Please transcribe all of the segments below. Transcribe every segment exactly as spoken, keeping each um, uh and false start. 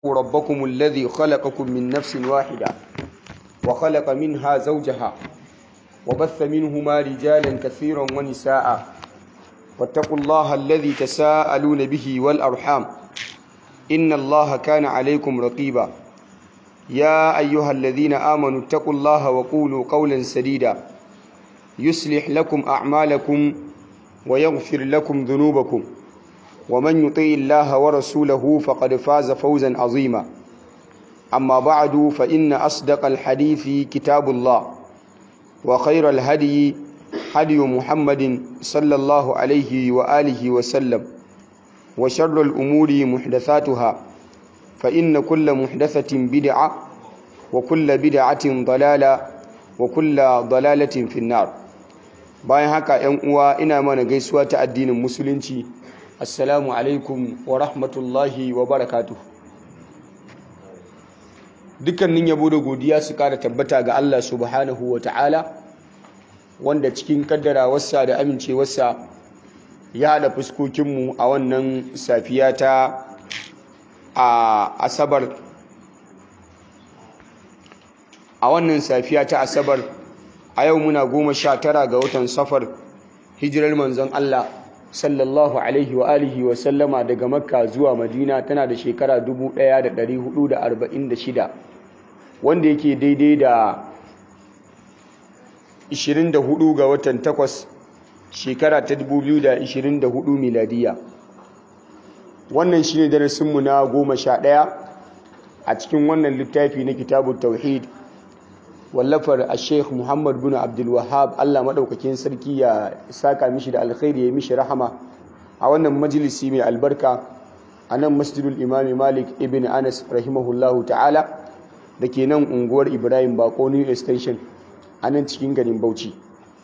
ربكم الذي خلقكم من نفس واحدة وخلق منها زوجها وبث منهما رجالا كثيرا ونساء واتقوا الله الذي تساءلون به والأرحام إن الله كان عليكم رقيبا يا أيها الذين آمنوا اتقوا الله وقولوا قولا سديدا يصلح لكم أعمالكم ويغفر لكم ذنوبكم ومن يطع الله ورسوله فقد فاز فوزا عظيما أما بعد فإن أصدق الحديث كتاب الله وخير الهدي هدي محمد صلى الله عليه وآله وسلم وشر الأمور محدثاتها فإن كل محدثة بدعة وكل بدعة ضلالة وكل ضلالة في النار. bayan haka ‘yan uwa ina mana gaisuwa ta addinin musulunci. Assalamu alaikum wa rahmatullahi wa barakatuh. Dukkanin yabo da godiya su kara tabbata ga Allah subhanahu wa ta'ala, wanda cikin kaddarawarsa da amincewarsa ya haɗa fuskokinmu a wannan safiya ta a asabar a wannan safiya ta asabar a yau muna goma sha tara ga watan safar, hijirar manzon Allah sallallahu alaihi wa alihi wa sallama daga makka zuwa madina tana da shekara dubu ɗaya da ɗari hudu da arba'in da shida, wanda yake daidai da ishirin da hudu ga watan takwas shekara ta dubu biyu da ishirin da hudu miladiya. Wannan shine darasinmu na goma sha ɗaya a cikin wannan littafi na kitabut tauhid wallafar a sheikh Muhammad bin Abdul Wahhab, Allah maɗaukakin sarki ya saka mishi da alkhairi ya mishi rahama, a wannan majalisi mai albarka a nan masjidul imami Malik ibn Anas rahimahullahu ta'ala da ke nan unguwar Ibrahim Bako New Extension a nan cikin garin Bauchi.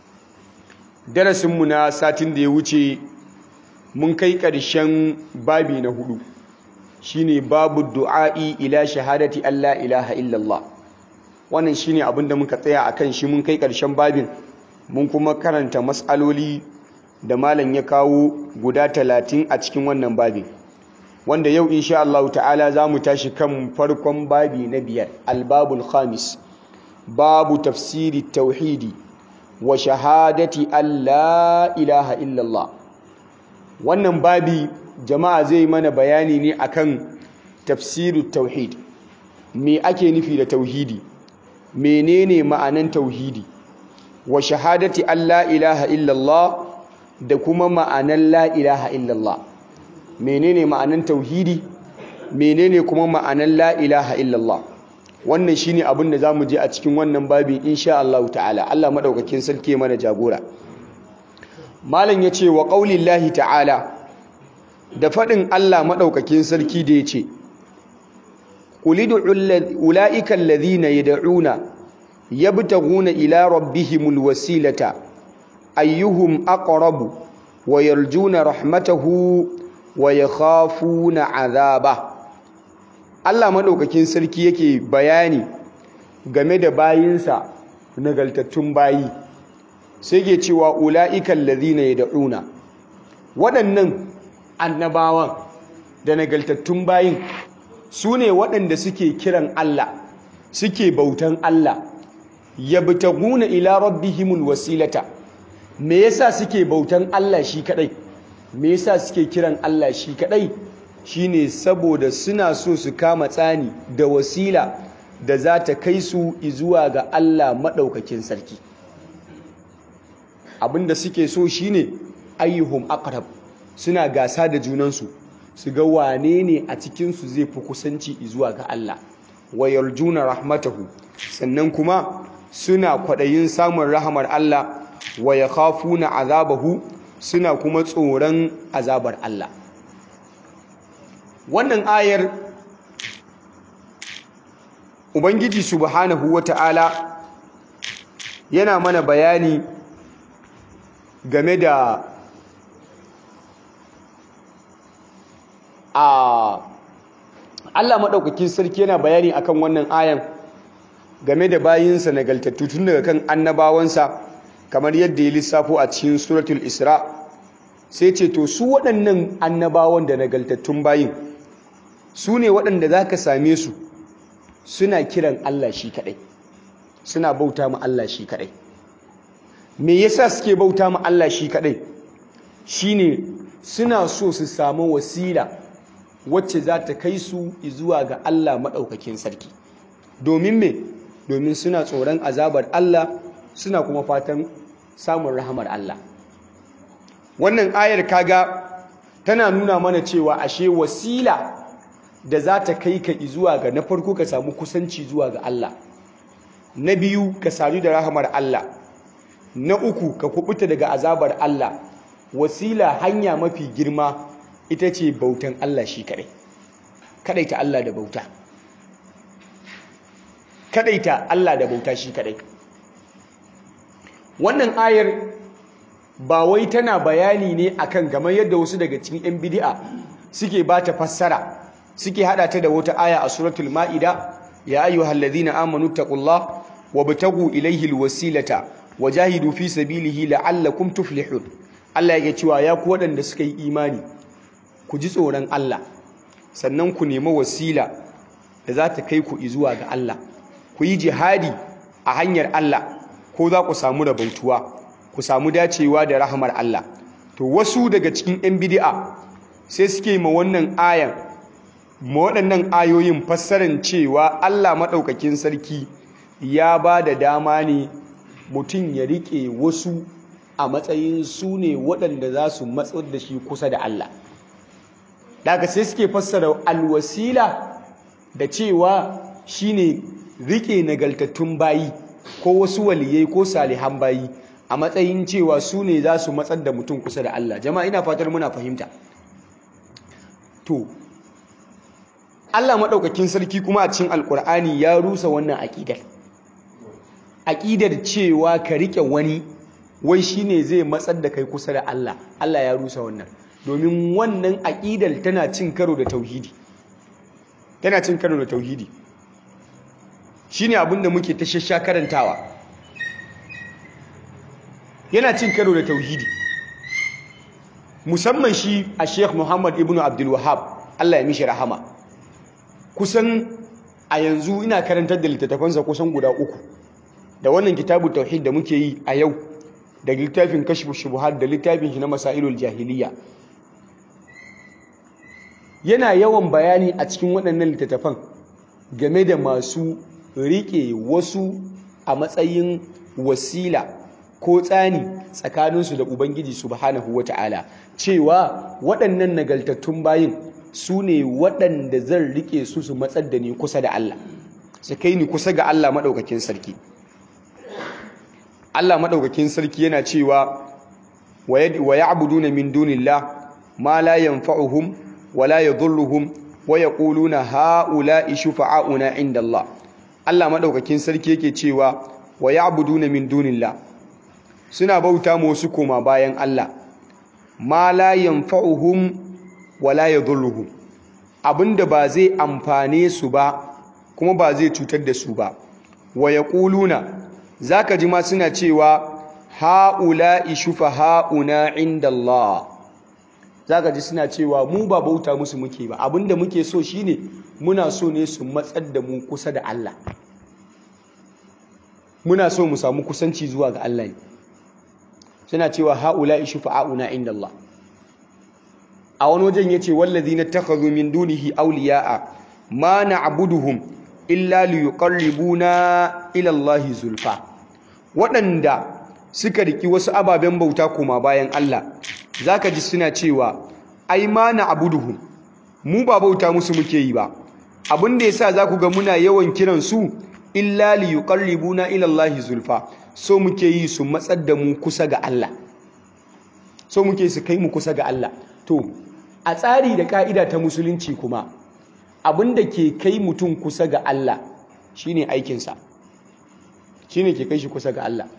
Darasinmu na satin da ya wuce mun kai ƙarshen babi na hudu, shine babu du'a'i ila shahadati Allah ilaha illallah. Wannan shine abin da muka tsaya akan shi, mun kai ƙarshen babin, mun kuma karanta mas'aloli da malam ya kawo guda talatin a cikin wannan babin, wanda yau insha Allah ta'ala za mu tashi kan farkon babi na biyar, albabul khamis, babu tafsiri tauhidi wa shahadati Allah ilaha illallah. Wannan babi jama'a zai mana bayani ne akan tafsirin tauhid. Me ake nufi da tauhidi? Menene ma'anan tauhidi? Wa shahadati Allah ilaha illallah, da kuma ma'anan la ilaha illallah. Menene ma'anan tauhidi? Menene kuma ma'anan la ilaha illallah? Wannan shine abin da zamu je a cikin wannan babi insha Allah ta'ala. Allah madaukakin sarki mana jagora. Malam yace wa qaulillahi ta'ala, da fadin Allah madaukakin sarki da yace qul ud'u ulaika alladhina yad'una yabtaghuna ila rabbihimul wasilata ayyuhum aqrabu wa yarjuna rahmatahu wa yakhafuna 'adhaba. Allah madaukakin sarki yake bayani game da bayinsa nagaltattun bayi, sai ke cewa ula'ikan ladhina yad'una, waɗannan annabawan da nagaltattun bayin su ne waɗanda suke kiran Allah, suke bautan Allah, yabtaguna ila rabbihimul wasilata. Me yasa suke bautan Allah shi kadai? Me yasa suke kiran Allah shi kadai? Shine saboda suna so su kama tsani da wasila da za ta kai su zuwa ga Allah maɗaukakin sarki. Abinda suke so shine ayyuhum aqrab, suna gasa da junansu su ga wane ne a cikinsu zai fi kusanci zuwa ga Allah. Wa yarjuna rahmatahu, sannan kuma suna kwaɗayin samun rahamar Allah. Wa yakhafuna azabahu, suna kuma tsoron azabar Allah. Wannan ayar Ubangiji subhanahu wata'ala yana mana bayani game da a Allah maɗaukakin sarki yana bayani akan wannan ayan game da bayinsa nagaltattu tun daga kan annabawansa, kamar yadda ya lissafo a cikin suratul Isra. Sai ce to su waɗannan annabawan da nagaltattun bayin su ne waɗanda za ka same su suna kiran Allah shi kaɗai, suna bauta ma Allah shi kaɗai. Me yasa suke bauta ma Allah shi kaɗai? Shine suna so su samu wasila wacce za ta kai su zuwa ga Allah maɗaukakin sarki. Domin me? Domin suna tsoron azabar Allah, suna kuma fatan samun rahamar Allah. Wannan ayar kaga tana nuna mana cewa ashe wasila da za ta kai ka zuwa ga, na farko ka samu kusanci zuwa ga Allah, na biyu ka sadu da rahamar Allah, na uku ka kubuta daga azabar Allah. Wasila, hanya mafi girma ita ce bautan Allah shi kadai, kadaita Allah da bauta, kadaita Allah da bauta shi kadai. Wannan ayar ba wai tana bayani ne akan kamar yadda wasu daga cikin 'yan bid'a suke ba ta fassara, suke hada ta da wata aya a suratul ma'ida, ya ayyuhallazina amanu taqullaha wabtagu ilayhi alwasilata wajahidu fi sabilihi la'allakum tuflihun. Allah yake cewa ya ku waɗanda suka yi imani, ku ji tsoron Allah, sannan ku nemi wasila da za ta kai ku zuwa ga Allah, ku yi jihadi a hanyar Allah, ko za ku samu rabautuwa, ku samu dacewa da rahamar Allah. To wasu daga cikin 'yan bid'a sai suke ma wannan ayan, ma waɗannan ayoyin fassarar cewa Allah maɗaukakin sarki ya ba da dama ne mutum ya riƙe wasu a matsayin su ne waɗanda za su matsar da shi kusa da Allah. Daga sai suke fassara alwasila da cewa shine riƙe nagaltattun bayi ko wasu waliyai ko salihan bayi a matsayin cewa su ne za su matsar da mutum kusa da Allah. Jama'a ina fatar muna fahimta. To Allah maɗaukakin sarki kuma a cikin Alƙur'ani ya rusa wannan aƙidar. Aƙidar cewa ka riƙe wani wai shine zai matsar da kai kusa da Allah. Allah ya rusa wannan. Domin wannan aƙidar tana cin karo da tauhidi. Tana cin karo da tauhidi. Shine abin da muke ta shashsha karantawa. Yana cin karo da tauhidi. Musamman shi a Sheikh Muhammad ibn Abdul Wahhab, Allah ya mishi rahama. Kusan a yanzu ina karantar da littattafansa kusan guda uku. Da wannan kitabut tauhid da muke yi a yau, da littafin kashfu shubuhat, da littafin shi na masailul jahiliya. Yana yawan bayani a cikin waɗannan littattafan game da masu riƙe wasu a matsayin wasila ko tsani tsakaninsu da Ubangiji subhanahu wata'ala, cewa waɗannan nagaltattun bayin su ne waɗanda zan riƙe su su matsar da ni kusa da Allah, su kai ni kusa ga Allah maɗaukakin sarki. Allah maɗaukakin sarki yana cewa wa ya'buduna min dunillah ma la yanfa'uhum wa la yadhurruhum wa yaquluna ha'ula'i shufa'auna 'inda Allah. Allah maɗaukakin sarki yake cewa wa ya'buduna min dunillah, suna bauta ma wasu koma bayan Allah, ma la yanfa'uhum wa la yadhurruhum, abinda ba zai amfane su ba kuma ba zai cutar da su ba. Wa yaquluna, zaka ji ma suna cewa ha'ula'i shufa'auna 'inda Allah. Zaka ji suna cewa mu ba bauta musu muke ba, abinda muke so shine muna so ne su matsar da mu kusa da Allah. Muna so mu samu kusanci zuwa ga Allah ne. Suna cewa ha'ula'i shufa'auna 'inda Allah. A wani wajen yace wallazina takhadhu min dunihi awliya'a ma na'buduhum illa liyuqarribuna ila Allahi zulfa. Waɗanda suka riki wasu ababen bauta koma bayan Allah, zaka ji suna cewa ai ma na'buduhum, mu ba bauta musu muke yi ba, abin da yasa zaku ga muna yawan kiran su illa liyuqarribuna ila Allahi zulfa, so muke yi su matsar da mu kusa ga Allah, so muke su kai mu kusa ga Allah. To a tsari da ka'ida ta musulunci kuma, abin da ke kai mutum kusa ga Allah shine aikinsa, shine ke kai shi kusa ga Allah.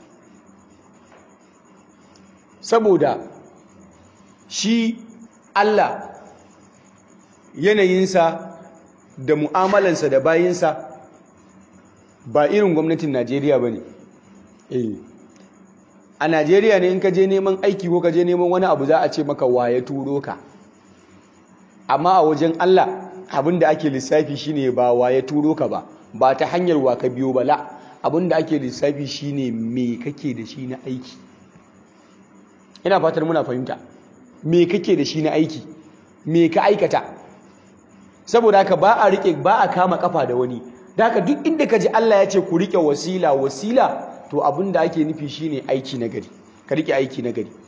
Saboda shi Allah yanayinsa da mu'amalansa da bayinsa ba irin gwamnatin Najeriya ba ne. Eh. A Najeriya ne in ka je neman aiki ko ka je neman wani abu za a ce maka waye turo ka. Amma a wajen Allah abinda ake lissafi shine ba wa ya turo ka ba ba ta hanyar wa ka biyo ba la abinda ake lissafi shine me kake da shi na aiki. Ina fatar muna fahimta. Me kake da shi na aiki, me ka aikata. Saboda haka ba a rike ba a kama kafa da wani. Da haka duk inda ka ji Allah ya ce ku rike wasila wasila to abinda ake nufi shine aiki na gari. Ka rike aiki na gari.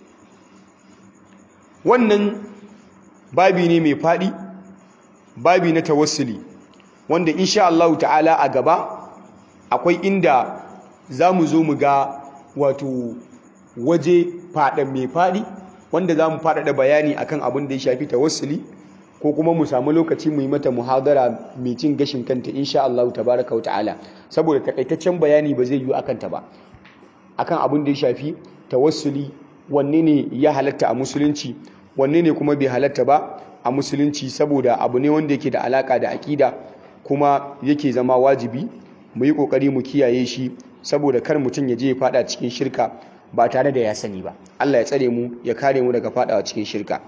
Wannan babi ne mai fadi, babi na tawassuli wanda insha Allah ta'ala a gaba akwai inda zamu zo mu ga wato waje fada mai fadi wanda zamu faɗaɗa bayani akan abin da ya shafi tawassuli ko kuma mu samu lokaci mu yi mata muhadara mai cin gashin kanta insha Allah tabaraka wa ta'ala saboda takaitaccen bayani ba zai yi akan ta ba akan abin da ya shafi tawassuli, wanne ne ya halatta a musulunci wanne ne kuma bai halatta ba a musulunci saboda abu ne wanda yake da alaka da akida kuma yake zama wajibi mu yi kokari mu kiyaye shi saboda kar mutum ya je ya fada cikin shirka ba tare da ya sani ba. Allah ya tsare mu ya kare mu daga fadawa cikin shirka.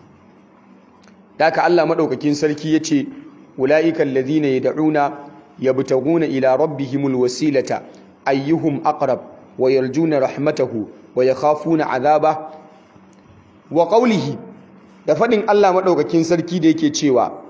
Daka Allah madaukakin sarki yace ulaika alladhina yad'una yabtaguna ila rabbihimul wasilata ayyuhum aqrab wa yarjuna rahmatahu wa yakhafuna adhaba wa qawlihi da fadin Allah madaukakin sarki da yake cewa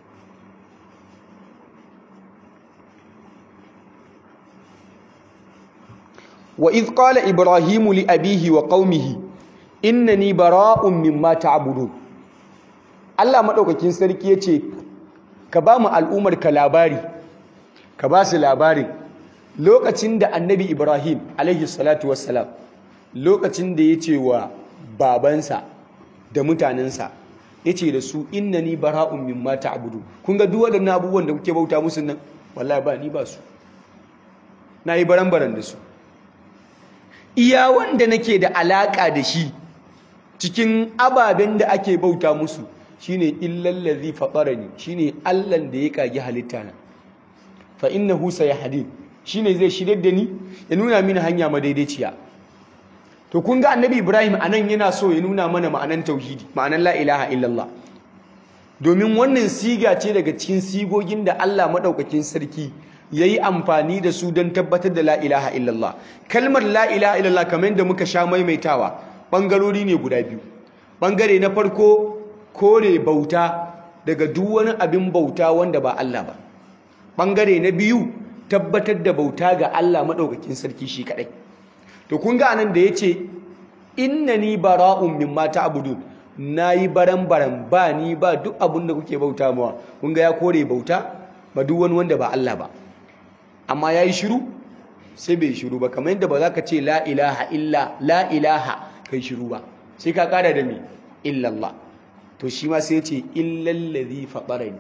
wa idh qala ibrahimu li abihi wa qaumihi innani bara'un mimma ta'budun. Allah madaukakin sarki yace ka ba mu al'ummar ka labari ka ba su labarin lokacin da annabi Ibrahim alaihi salatu wassalam lokacin da yace wa babansa da mutanensa yace da su innani bara'un mimma ta'budun. Kun ga duk waɗannan abubuwan da kuke bauta musu nan wallahi ba ni ba su, nayi baran-baran da su. Iya wanda nake da alaka da shi cikin ababen da ake bauta musu shine illal ladhi fatarani, shine Allah da ya kage halitta na. Fa innahu sayahdin, shine zai shirye da ni ya nuna mini hanya madaidaiciya. To kun ga annabi Ibrahim anan yana so ya nuna mana ma'anan tauhidi, ma'anan la ilaha illallah. Domin wannan siga ce daga cikin sigogin da Allah madaukakin sarki yayi amfani da su don tabbatar da la ilaha illallah. Kalmar la ilaha illallah kamar yadda muka sha maimaitawa bangarori ne guda biyu. Bangare na farko kore bauta daga duk wani abin bauta wanda ba Allah ba. Bangare na biyu tabbatar da bauta ga Allah madaukakin sarki shi kadai. To kun ga anan da yace innani bara'un mimma ta'budun, nayi baran-baran ba ni ba duk abin da kuke bauta mawa. Kun ga ya kore bauta ba duk wani wanda ba Allah ba. Amma yayi shiru sai bai shiru ba, kamar yadda ba za ka ce la ilaha illa la ilaha kai shiru ba, sai ka kara da me illallah. To shi ma sai ya ce illal ladhi fatarani,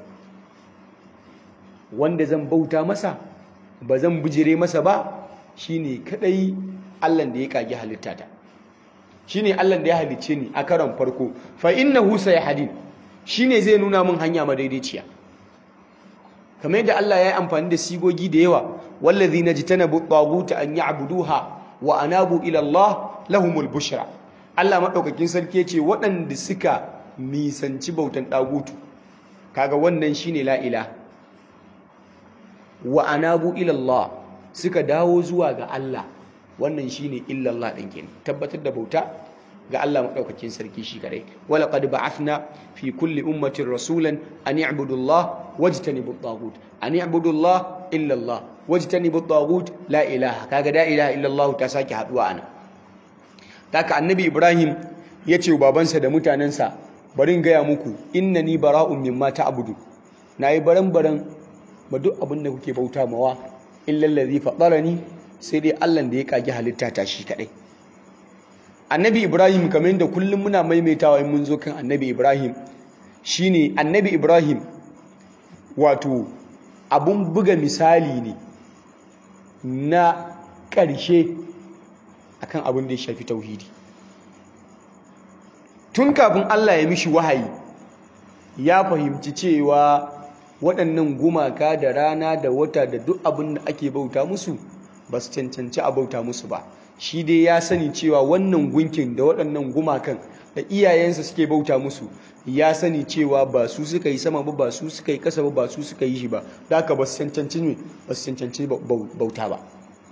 wanda zan bauta masa ba zan bijire masa ba shine kadai Allah da ya kage halittata, shine Allah da ya halicce ni a karon farko. Fa innahu sayahdin, shine zai nuna min hanya madaidaiciya. Kamar yadda Allah ya yi amfani da sigogi da yawa, wallazina jitanabu at-taguta an ya'buduha wa anabu ila Allah lahumul bushra. Allah madaukakin sarki yace waɗanda suka nisanci bautan dagutu, kaga wannan shine la ilaha, wa anabu ila Allah suka dawo zuwa ga Allah, wannan shine illa Allah din kenan, tabbatar da bauta ga Allah madaukakin sarki shi kadai. Wala qad ba'athna fi kulli ummatin rasulan an ya'budu Allah wajtanibu at-taghut, an ya'budu Allah illa Allah wajtanibu at-taghut la ilaha. Kaga da ilaha illa Allah ta saki haduwa ana. Taka annabi Ibrahim yace wa babansa da mutanansa, bari in gaya muku innani bara'un mimma ta'budu, nayi baran-baran ba duk abin da kuke bauta mawa illa allazi fatarani, sai dai Allah da ya kage halitta ta shi kadai. Annabi Ibrahim kamar yadda kullum muna maimaitawa in mun zo kan Annabi Ibrahim, shine Annabi Ibrahim wato abun buga misali ne na ƙarshe akan abin da ya shafi tauhidi. Tun kafin Allah ya mishi wahayi ya fahimci cewa waɗannan gumaka da rana da wata da duk abin da ake bauta musu ba su cancanci a bauta musu ba. Shi dai ya sani cewa wannan gunkin da waɗannan gumakan da iyayensa suke bauta musu ya sani cewa ba su suka yi sama ba ba su suka yi kasa ba ba su suka yi shi ba da haka ba su cancanci ne ba su cancanci bauta ba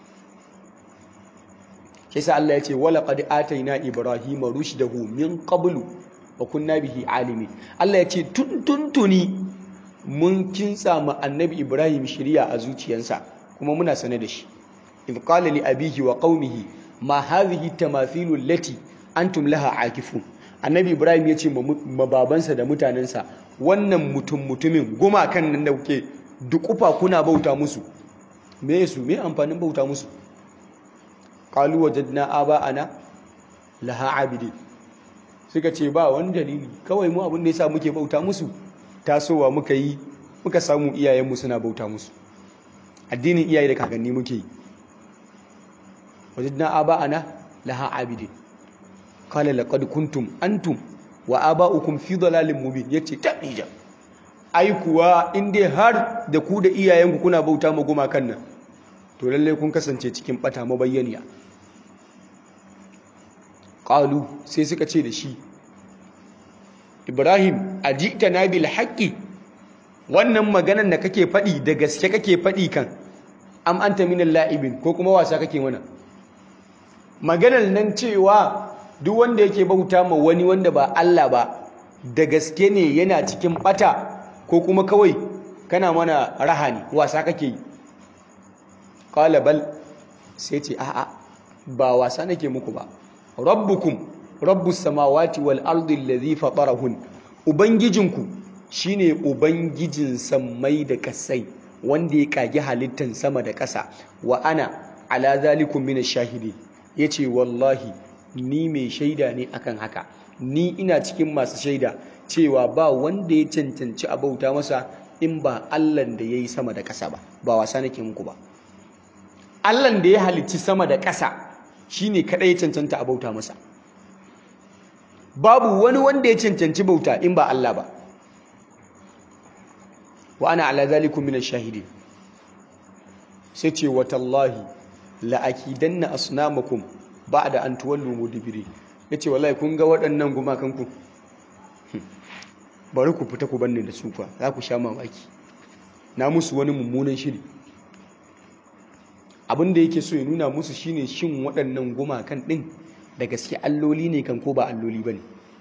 shi sa Allah ya ce wala qad ataina ibrahima rushdahu min qablu wa kunna bihi alimi Allah ya ce tuntuntuni mun kinsa ma annabi Ibrahim shiriya a zuciyarsa kuma muna sane da shi idh qala li abihi wa qaumihi ma hadhihi tamathilu allati antum laha akifun annabi Ibrahim ya ce ma babansa da mutanensa wannan mutum mutumin gumakan nan da kuke dukufa kuna bauta musu me su me amfanin bauta musu qalu wajadna aba'ana laha abidin suka ce ba wani dalili kawai mu abin da yasa muke bauta musu tasowa muka yi muka samu iyayenmu suna bauta musu addinin iyaye da kakanni muke yi wajadna aba'ana laha abidin qala laqad kuntum antum wa aba'ukum fi dhalalin mubin yace tabija ai kuwa inde har da ku da iyayenku kuna bauta ma gumakan nan to lalle kun kasance cikin bata mabayyaniya qalu sai suka ce da shi Ibrahim ajitana bil haqqi wannan maganan da kake fadi da gaske kake fadi kan am anta minal la'ibin ko kuma wasa kake mana maganar nan cewa duk wanda yake bauta ma wani wanda ba Allah ba da gaske ne yana cikin bata ko kuma kawai kana mana rahani wasa kake yi qala bal sai ce a'a ba wasa nake muku ba rabbukum rabbus samawati wal ardi allazi fatarahun ubangijinku shine ubangijin sammai da kasai wanda ya kage halittan sama da kasa wa ana ala zalikum minash shahidi yace wallahi ni mai shaida ne akan haka ni ina cikin masu shaida cewa ba wanda ya cancanci a bauta masa in ba Allah da yayi sama da kasa ba ba wasa nake muku ba Allah da ya halicci sama da kasa shine kadai ya cancanta a bauta masa babu wani wanda ya cancanci bauta in ba Allah ba wa ana ala zalikum minash shahidin sai ce watallahi la akidanna asnamakum ba'da an tuwallu mudbiri yace wallahi kun ga waɗannan gumakan ku bari ku fita ku banne da su kwa za ku sha mamaki na musu wani mummunan shiri abin da yake so ya nuna musu shine shin waɗannan gumakan din da gaske alloli ne kan ko ba alloli bane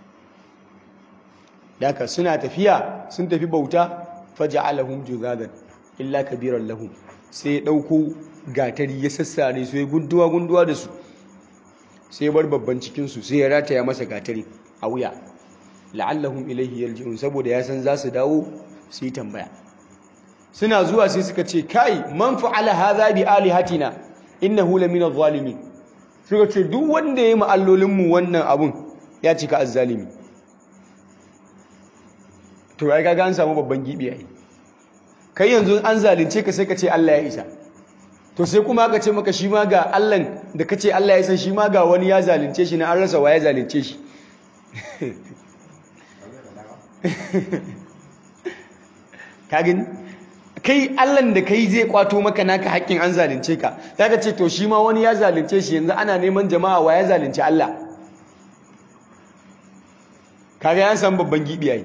daka suna tafiya sun tafi bauta faja'alahum juzadan illa kabiran lahum sai ya dauko gatari ya sassare su ya gunduwa gunduwa da su sai bar babban cikin su sai ya rataya masa gatari a wuya la'allahum ilayhi yarji'un saboda ya san za su dawo su yi tambaya suna zuwa sai suka ce kai man fa'ala hadha bi alihatina innahu lamina adh-dhalimin suka ce duk wanda yayi ma'allolin mu wannan abun ya cika azzalimi to ai kaga an samu babban gibi yayi kai yanzu an zalunce ka sai ka ce Allah ya isa to sai kuma aka ce maka shi ma ga Allah da kace Allah ya san shi ma ga wani ya zalunce shi na an rasa wa ya zalunce shi kagin kai Allah da kai zai kwato maka naka haƙƙin an zalunce ka zaka ce to shi ma wani ya zalunce shi yanzu ana neman jama'a wa ya zalunce Allah kaga yan san babban gibi yayi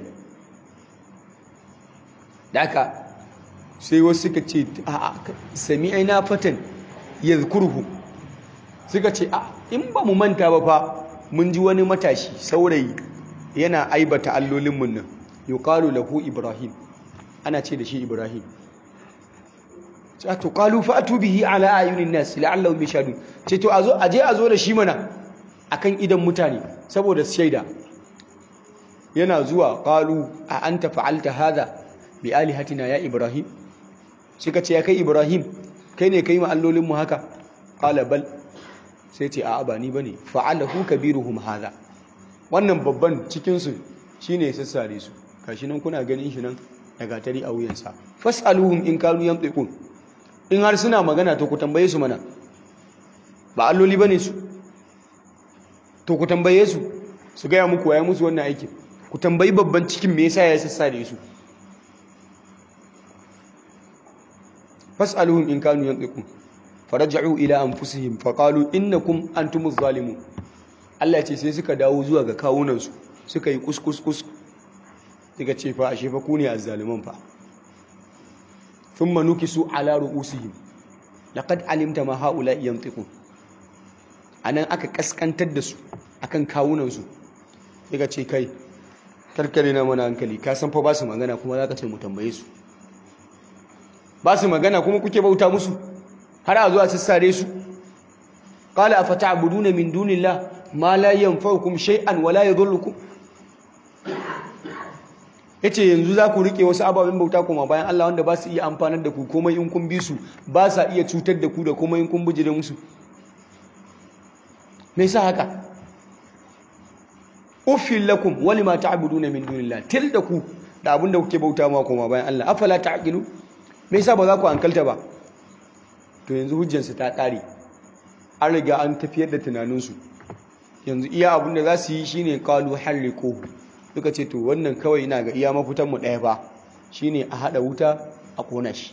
daka sai wasu suka ce a sami'ina fatan yadhkuruhu suka ce a in ba mu manta ba fa mun ji wani matashi saurayi yana aibata allolin mun nan yuqalu lahu ibrahim ana ce da shi ibrahim ce to qalu fa'tu bihi ala ayunin nas la'allahu yashhadun ce to azo aje azo da shi mana akan idan mutane saboda shaida yana zuwa qalu a anta fa'alta hadha bi alihatina ya ibrahim suka ce ya kai ibrahim kai ne kai ma allolin mu haka qala bal sai ce a'a ba ni bane fa'alahu kabiruhum hadha wannan babban cikin su shine sassare su kashi nan kuna ganin shi nan daga tari a wuyansa fasaluhum in kanu yantiqun in har suna magana to ku tambaye su mana ba alloli bane su to ku tambaye su su ga ya muku waye musu wannan aikin ku tambayi babban cikin me yasa ya sassare su fasaluhum in kanu yantiqun faraja'u ila anfusihim faqalu innakum antumuz zalimun Allah ce sai suka dawo zuwa ga kawunan su suka yi kuskus suka ce fa ashe fa ku ne azzaluman fa thumma nukisu ala ru'usihim laqad alimta ma haula yantiqun anan aka kaskantar da su akan kawunan su suka ce kai karkare na mana hankali ka san fa ba su magana kuma zaka ce mu tambaye su ba su magana kuma kuke bauta musu har a zuwa sassare su qala afata'buduna min dunillah ma la yanfa'ukum shay'an wa la yadhurrukum yace yanzu za ku rike wasu ababen bauta kuma bayan Allah wanda ba su iya amfanar da ku komai in kun bi su ba sa iya cutar da ku da komai in kun bijire musu me yasa haka uffil lakum wa lima ta'buduna min dunillah tilda ku da abinda kuke bauta ma kuma bayan Allah afala ta'qilu me yasa ba za ku hankalta ba to yanzu hujjansu ta kare an riga an tafiyar da tunaninsu yanzu iya abinda za su yi shine qalu harriqu suka ce to wannan kawai ina ga iya mafitan mu ɗaya ba shine a hada wuta a kona shi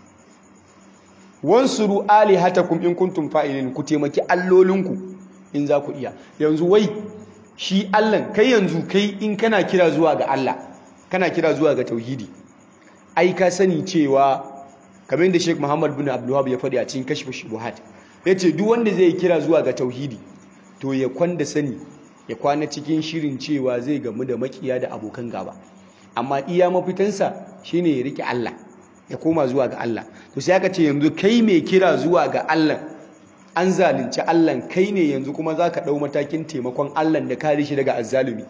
wansuru alihatakum in kuntum fa'ilin ku taimaki allolinku in za ku iya yanzu wai shi Allah kai yanzu kai in kana kira zuwa ga Allah kana kira zuwa ga tauhidi ai ka sani cewa kamar da Sheikh Muhammad bin Abdul Wahhab ya faɗi a cikin Kashf Shubuhat yace duk wanda zai kira zuwa ga tauhidi to ya kwanda sani ya kwana cikin shirin cewa zai gamu da makiya da abokan gaba amma iya mafitansa shine ya rike Allah ya koma zuwa ga Allah to sai aka ce yanzu kai mai kira zuwa ga Allah an zalunci Allah kai ne yanzu kuma zaka dau matakin taimakon Allah da kare shi daga azzalumi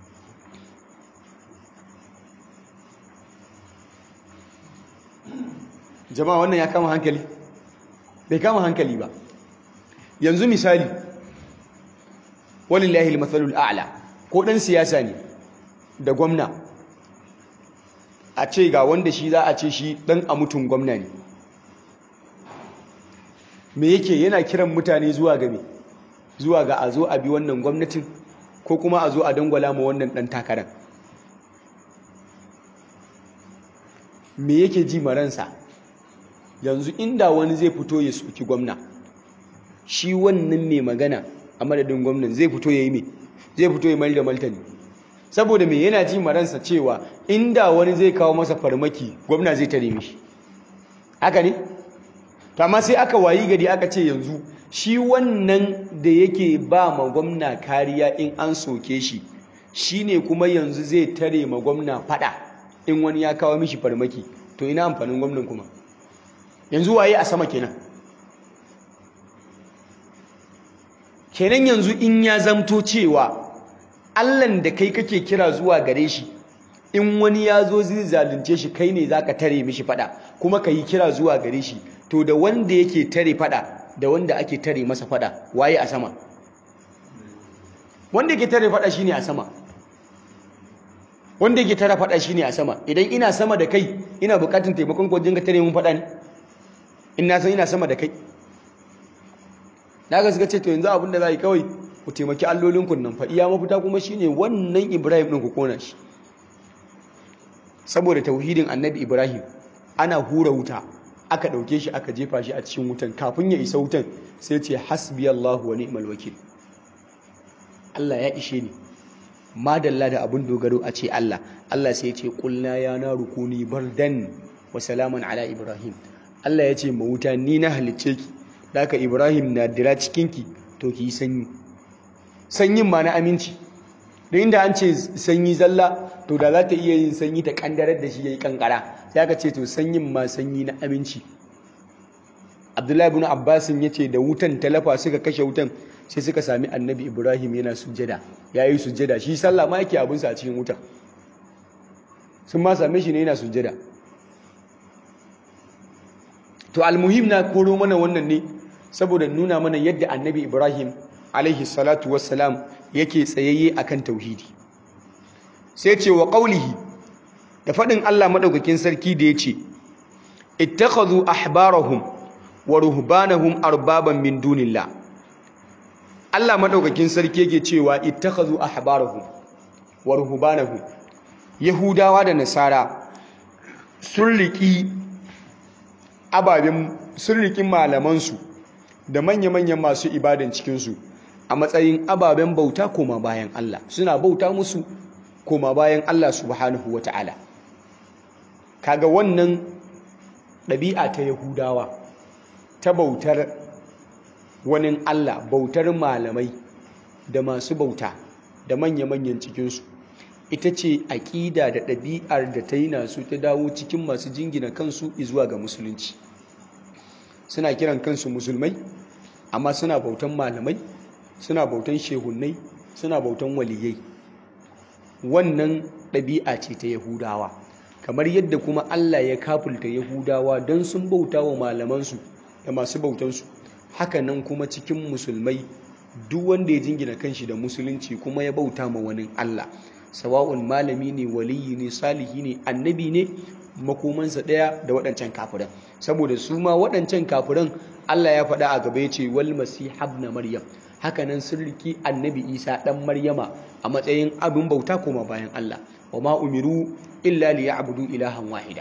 jama'a wannan ya kama hankali bai kama hankali ba yanzu misali walillahi almathalul a'la ko dan siyasa ne da gwamna a ce ga wanda shi za a ce shi dan amutun gwamna ne me yake yana kiran mutane zuwa ga me zuwa ga a zo a bi wannan gwamnatin ko kuma a zo a dangwala ma wannan dan takarar me yake ji maransa yanzu inda wani zai fito ya soki gwamna shi wannan mai magana a madadin gwamnan zai fito ya yi me zai fito ya mai da martani saboda me yana ji maransa cewa inda wani zai kawo masa farmaki gwamna zai tare mishi haka ne to amma sai aka wayi gari aka ce yanzu shi wannan da yake ba ma gwamna kariya in an soke shi shine kuma yanzu zai tare ma gwamna fada in wani ya kawo mishi farmaki to ina amfanin gwamnan kuma yanzu waye a sama kenan kenan yanzu in ya zamto cewa Allahn da kai kake kira zuwa gare shi in wani ya zo zai zalunce shi kai ne zaka tare mishi fada kuma ka yi kira zuwa gare shi to da wanda yake tare fada da wanda ake tare masa fada waye a sama wanda yake tare fada shine a sama wanda yake tare fada shine a sama idan ina sama da kai ina bukatun taimakon ko dinga tare mun fada ne in na san ina sama da kai daga suka ce to yanzu abin da za yi kawai ku taimaki allolinku nan fa iya mafita kuma shine wannan Ibrahim din ku kona shi saboda tauhidin annabi Ibrahim ana hura wuta aka dauke shi aka jefa shi a cikin wutan kafin ya isa wutan sai ce hasbiyallahu wa ni'mal wakil Allah ya ishe ni madalla da abin dogaro a ce Allah Allah sai ya ce qulna ya naru kuni bardan wa salaman ala Ibrahim Allah ya ce ma wuta ni na halicce ki daka Ibrahim na dira cikinki to ki sanyi sanyin ma na aminci da inda an ce sanyi zalla to da za ta iya yin sanyi ta kandarar da shi yayi kankara sai aka ce to sanyin ma sanyi na aminci Abdullahi ibn Abbas yace da wutan talafa suka kashe wutan sai suka sami Annabi Ibrahim yana sujjada yayi sujjada shi sallah ma yake abin sa a cikin wuta sun ma same shi ne yana sujjada to almuhim na koro mana wannan ne saboda nuna mana yadda Annabi Ibrahim alaihi salatu wassalam yake tsayayye akan tauhidi sai ce wa qaulihi da fadin Allah madaukakin sarki da yace ittakhadhu ahbarahum wa ruhbanahum arbaban min dunillah Allah madaukakin sarki yake cewa ittakhadhu ahbarahum wa ruhbanahum yahudawa da nasara sun riki ababen sun riki malaman su da manya-manyan masu ibadan cikin su a matsayin ababen bauta koma bayan Allah suna bauta musu koma bayan Allah subhanahu wata'ala. Kaga wannan ɗabi'a ta Yahudawa ta bautar wani Allah, bautar malamai da masu bauta da manya-manyan cikinsu, ita ce aƙida da ɗabi'ar da ta yi nasu ta dawo cikin masu jingina kansu zuwa ga musulunci. Suna kiran kansu musulmai, amma suna bautan malamai, suna bautan shehunnai, suna bautan waliyai. Wannan ɗabi'a ce ta Yahudawa, kamar yadda kuma Allah ya kafulta Yahudawa don sun bauta wa malamansu da masu bautansu. Haka nan kuma cikin musulmai, duk wanda ya jingina kanshi da musulunci kuma ya bauta ma wani Allah, sawa'un malami ne, waliyi ne, salihi ne, annabi ne, makomansa ɗaya da waɗancan kafiran. Saboda su ma waɗancan kafiran Allah ya faɗa a gaba ya ce wal masih ibn maryam, haka nan sun riki annabi Isa ɗan Maryama a matsayin abin bauta kuma bayan Allah, wa ma umiru illa liya'budu ilahan wahida.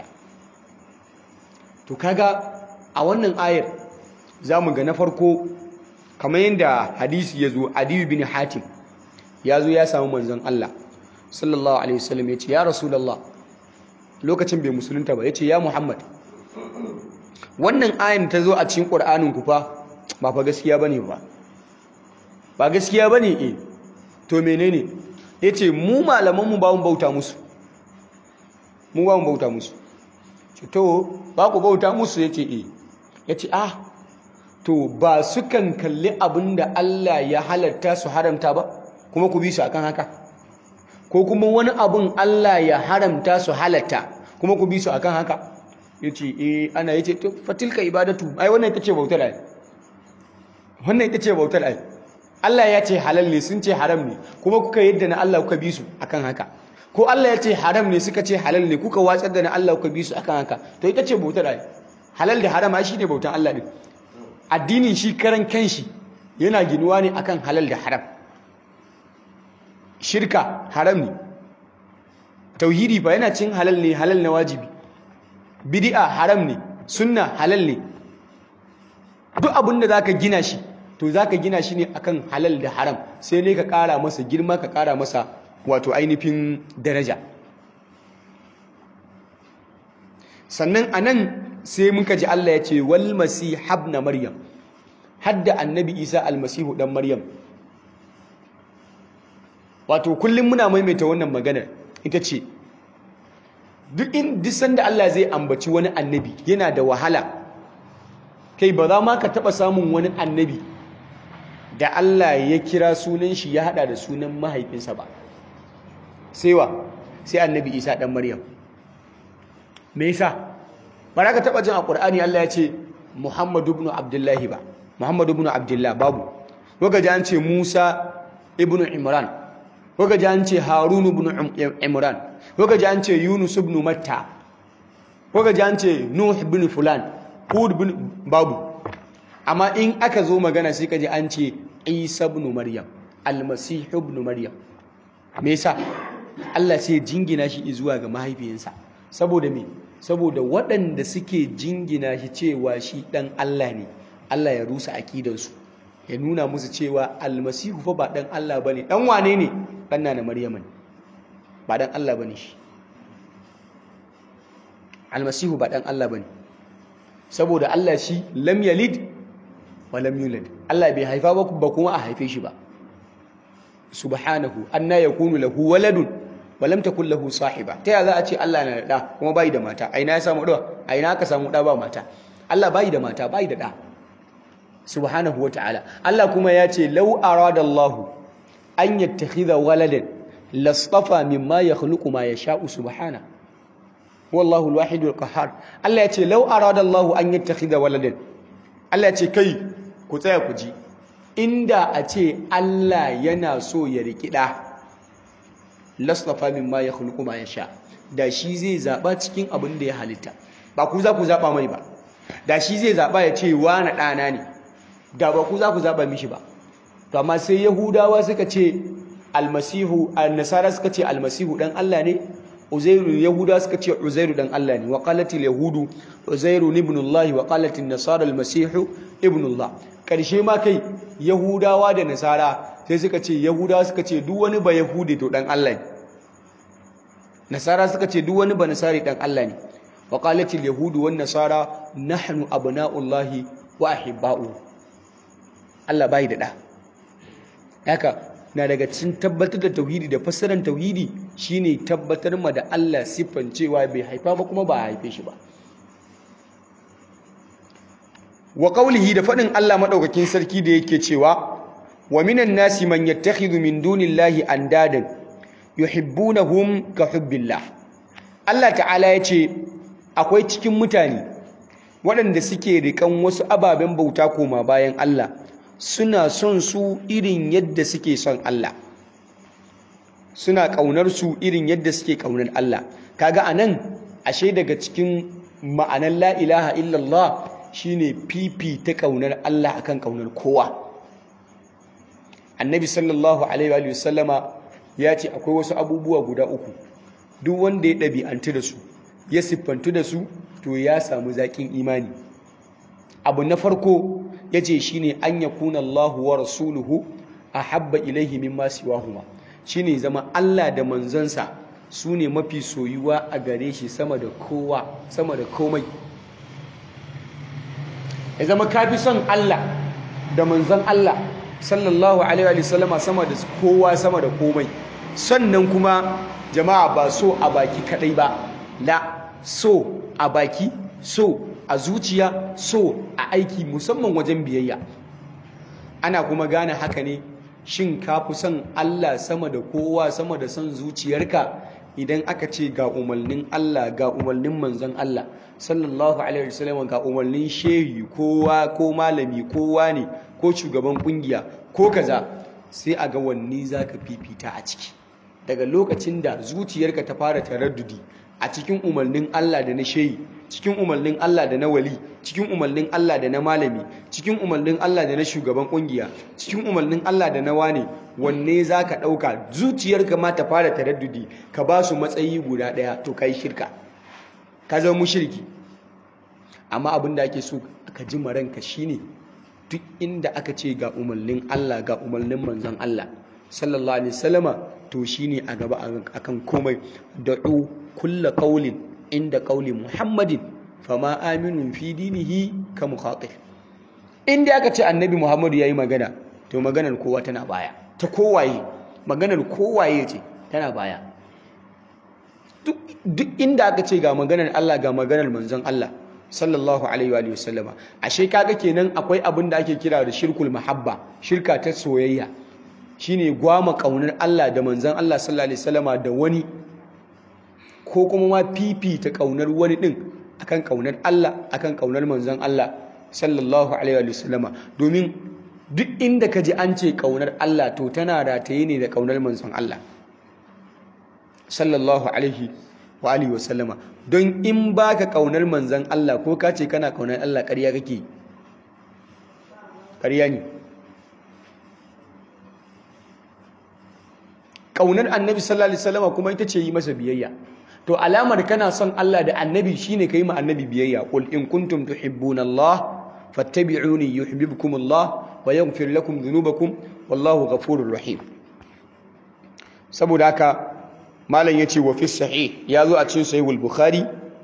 To kaga a wannan ayar zamu ga na farko, kamar yadda hadisi ya zo, Adi bin Hatim ya zo ya samu manzon Allah sallallahu alaihi wasallam ya ce ya Rasulullah, lokacin bai musulunta ba, ya ce ya Muhammad, wannan ayin ta zo a cikin Qur'anin ku fa ba fa gaskiya bane ba ba gaskiya bane eh to menene? Yace mu malaman mu ba mu bauta musu, mu ba mu bauta musu. To ba ku bauta musu? Yace eh. Yace ah, to ba sukan kalli abinda Allah ya halatta su haramta ba kuma ku bi su akan haka? Ko kuma wani abun Allah ya haramta su halatta kuma ku bi su akan haka? Yace eh ana. Yace to fatilka ibadatu, ai wannan ita ce bautar ai, wannan ita ce bautar ai. Allah ya ce halal ne, sun ce haram ne, kuma kuka yadda na Allah kuka bi su akan haka. Ko Allah ya ce haram ne, suka ce halal ne, kuka watsar da na Allah kuka bi su akan haka. To ita ce bautar ai. Halal da haram ai shine bautan Allah din. Addinin shi karan kanshi yana ginuwa ne akan halal da haram. Shirka haram ne, tauhidi fa yana cin halal ne, halal na wajibi. Bid'a haram ne, sunna halal ne. Duk abin da zaka gina shi, to zaka gina shi ne akan halal da haram, sai ne ka ƙara masa girma, ka ƙara masa wato ainihin daraja. Sannan anan sai muka ji Allah ya ce wal masih ibn maryam, hadda annabi Isa almasihu dan Maryam. Wato kullum muna maimaita wannan maganar, ita ce duk in duk sanda Allah zai ambaci wani annabi yana da wahala, kai ba za ma ka taɓa samun wani annabi da Allah ya kira sunan shi ya hada da sunan mahaifinsa ba. Sai wa? Sai annabi Isa dan Maryam. Me yasa? Ba za ka taɓa jin a Qur'ani Allah ya ce Muhammadu ibn Abdullahi ba, Muhammadu ibn Abdullah babu. Waka ji an ce Musa ibn Imran, waka ji an ce Harun ibn Imran, waka ji an ce Yunus ibn Matta, waka ji an ce Nuh ibn fulan, Hud ibn babu. Amma in aka zo magana sai ka ji an ce Isa ibn Maryam, Almasih ibn Maryam. Me yasa? Allah sai jingina shi zuwa ga mahaifiyarsa. Saboda me? Saboda waɗanda suke jingina shi cewa shi ɗan Allah ne, Allah ya rusa akidansu, ya nuna musu cewa Almasihu fa ba ɗan Allah bane. Ɗan wane ne? Ɗan na Maryam ne, ba ɗan Allah bane shi. Almasihu ba ɗan Allah bane, saboda Allah shi lam yalid wa lam yulad. Allah bai haifa ba, ba kuma a haife shi ba. Subhanahu anna yakunu lahu waladun wa lam takul lahu sahiba. Ta ya za a ce Allah na da da kuma bai da mata? Aina ya samu da? Aina aka samu da ba mata? Allah bai da mata, bai da da. Subhanahu wa ta'ala. Allah kuma ya ce law arada Allah an yattakhidha waladan lastafa mimma yakhluqu ma yasha'u subhana. Wallahu al-wahidul qahhar. Allah ya ce law arada Allah an yattakhidha waladan. Allah ya ce kai ku tsaya ku ji. Inda a ce Allah yana so ya riki da, lastafa mimma yakhluqu ma yasha, da shi zai zaba cikin abin da ya halitta, ba ku za ku zaba mai ba. Da shi zai zaba ya ce wani ɗana ne, da ba ku za ku zaba mishi ba. To amma sai Yahudawa suka ce almasihu, annasara suka ce almasihu dan Allah ne, Uzairu, Yahudawa suka ce Uzairu dan Allah ne. Wa qalatil yahudu Uzairu ibn Allah wa qalatin nasara almasihu ibn Allah. Karshe ma kai Yahudawa da Nasara sai suka ce Yahudawa suka ce duk wani ba Yahudi to dan Allah ne. nasara suka ce duk wani ba nasari dan Allah ne wa qalatil yahudu wan nasara nahnu abna'ullahi wa ahibba'u Allah bai da da haka na daga cikin tabbatar da tauhidi da fassarar tauhidi shine tabbatar ma da Allah siffan cewa bai haifa ba kuma ba a haife shi ba wa qawlihi da fadin Allah madaukakin sarki da yake cewa wa minan nasi man yattakhidhu min dunillahi andadan yuhibbunahum ka hubbillah Allah ta'ala yace akwai cikin mutane waɗanda suke rikan wasu ababen bauta koma bayan Allah suna son su irin yadda suke son Allah suna kaunar su irin yadda suke kaunar Allah kaga anan ashe daga cikin ma'anar la ilaha illallah shine fifi ta kaunar Allah akan kaunar kowa annabi sallallahu alaihi wa sallama ya ce akwai wasu abubuwa guda uku duk wanda ya ɗabi'antu da su ya siffantu da su to ya samu zaƙin imani abu na farko ya ce shi ne an ya kuna Allahu wa rasuluhu a habba ilaihi mimma siwahuma shi ne zama Allah da manzansa su ne mafi soyuwa a gare shi sama da kowa sama da komai ya zama ka fi son Allah da manzan Allah sallallahu alaihi wa sallama sama da kowa sama da komai sannan kuma jama'a ba so a baki kadai ba la so a baki so a zuciya so a aiki musamman wajen biyayya ana kuma gane haka ne shin ka fi son Allah sama da kowa sama da son zuciyarka idan aka ce ga umarnin Allah ga umarnin manzon Allah sallallahu alaihi wasallam ga umarnin shehi kowa ko malami kowa ne ko shugaban kungiya ko kaza sai a ga wanne zaka fifita a ciki daga lokacin da zuciyarka ta fara taraddudi a cikin umarnin Allah da na shehi cikin umarnin Allah da na wali cikin umarnin Allah da na malami cikin umarnin Allah da na shugaban kungiya cikin umarnin Allah da na wane wanne zaka dauka zuciyarka ma ta fara taraddudi ka ba su matsayi guda daya to kai shirka ka zama mushriki amma abin da ake so ka ji maranka shine duk inda aka ce ga umarnin Allah ga umarnin manzon Allah sallallahu alaihi wasallama to shine a gaba akan komai da'u kullu qawlin inda qawli muhammadin fama aminun fi dinihi ka mukhatir inda aka ce annabi muhammadu yayi magana to maganar kowa tana baya ta kowaye maganar kowaye ce tana baya duk duk inda aka ce ga maganar Allah ga maganar manzon Allah sallallahu alaihi wa sallama ashe kaga kenan akwai abin da ake kira da shirkul mahabba shirka ta soyayya shine gwama kaunar Allah da manzon Allah sallallahu alaihi wasallama da wani ko kuma ma fifita kaunar wani din akan kaunar Allah akan kaunar manzon Allah sallallahu alaihi wasallama domin duk inda kaji an ce kaunar Allah to tana rataye ne da kaunar manzon Allah sallallahu alaihi wa alihi wasallama don in baka kaunar manzon Allah ko ka ce kana kaunar Allah ƙarya kake ƙarya ne kaunar annabi sallallahu alaihi wasallama kuma ita ce yi masa biyayya to alamar kana son Allah da annabi shine kai ma annabi biyayya qul in kuntum tuhibbuna Allah fattabi'uni yuhibbukum Allah wa yaghfir lakum dhunubakum wallahu ghafurur rahim saboda haka malam yace wa fi sahih yazo a cikin sahihul bukhari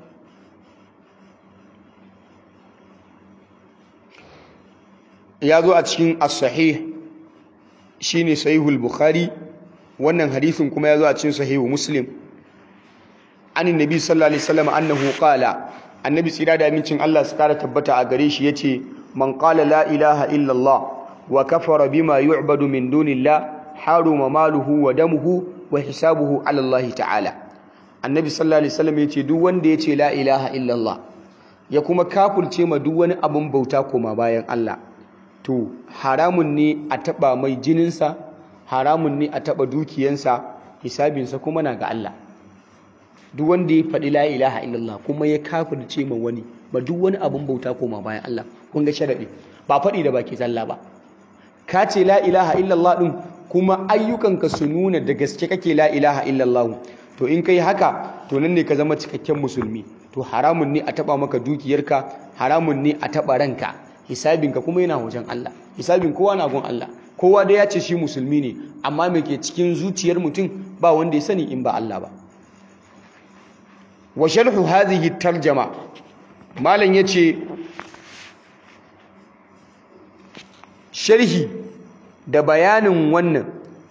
yazo a cikin as-sahih shine sahihul bukhari wannan hadisin kuma yazo a cikin sahihu muslim anin nabi sallallahu alaihi wasallam annahu qala annabi tsira da amincin Allah su kara tabbata a gare shi yace man qala la ilaha illa Allah wa kafara bima yu'badu min dunillah haruma maluhu wa damuhu wa hisabuhu ala Allah ta'ala annabi sallallahu alaihi wasallam yace duk wanda yace la ilaha illa Allah ya kuma kafulce ma duk wani abun bauta koma bayan Allah to haramun ne a taba mai jininsa haramun ne a taba dukiyansa hisabinsa kuma na ga Allah duk wanda ya faɗi la ilaha illallah kuma ya kafirce ma wani ba duk wani abun bauta koma bayan Allah kun ga sharadi ba faɗi da baki zalla ba ka ce la ilaha illallah din kuma ayyukanka su nuna da gaske kake la ilaha illallah to in kai haka to nan ne ka zama cikakken musulmi to haramun ne a taba maka dukiyarka haramun ne a taba ranka hisabinka kuma yana wajen Allah hisabin kowa na gun Allah kowa da ya ce shi musulmi ne amma me ke cikin zuciyar mutum ba wanda ya sani in ba Allah ba wa sharhu hadhihi tarjama malan yace sharhi da bayanin wannan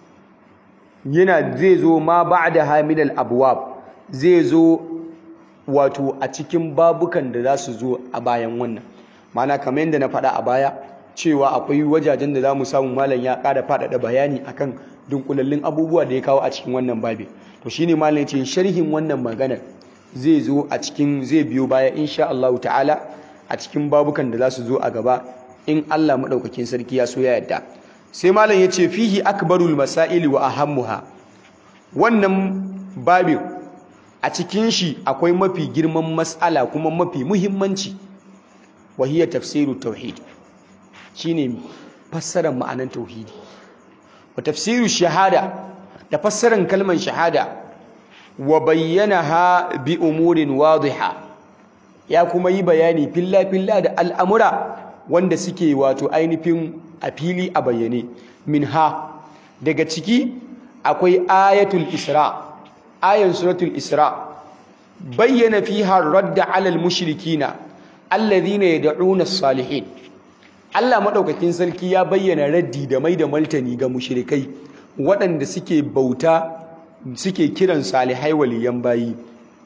yana zai zo ma ba'da hamilal abwab zai zo wato a cikin babukan da za su zo a bayan wannan mana kamar yadda na faɗa a baya cewa akwai wajajen da za mu samu malam ya ƙara faɗaɗa bayani akan dunkulallin abubuwa da ya kawo a cikin wannan babi to shine malam ya ce sharhin wannan maganar zai zo a cikin zai biyo baya insha Allah ta'ala a cikin babukan da za su zo a gaba in Allah madaukakin sarki ya so ya yarda sai malam ya ce fihi akbarul masaili wa ahammuha wannan babin a cikin shi akwai mafi girman mas'ala kuma mafi muhimmanci wa hiya tafsirut tauhid shine fassarar ma'anar tauhidi wa tafsiru shahada da fassarar kalmar shahada wa bayyanaha bi umurin wadiha ya kuma yi bayani filla filla da al'amura wanda suke wato ainihin a fili a bayyane minha daga ciki akwai ayatul isra ayan suratul isra bayyana fiha radda alal mushrikina alladhina yad'una as-salihin Allah madaukakin sarki ya bayyana raddi da mai da martani ga mushrikai waɗanda suke bauta suke kiran salihai waliyan bayi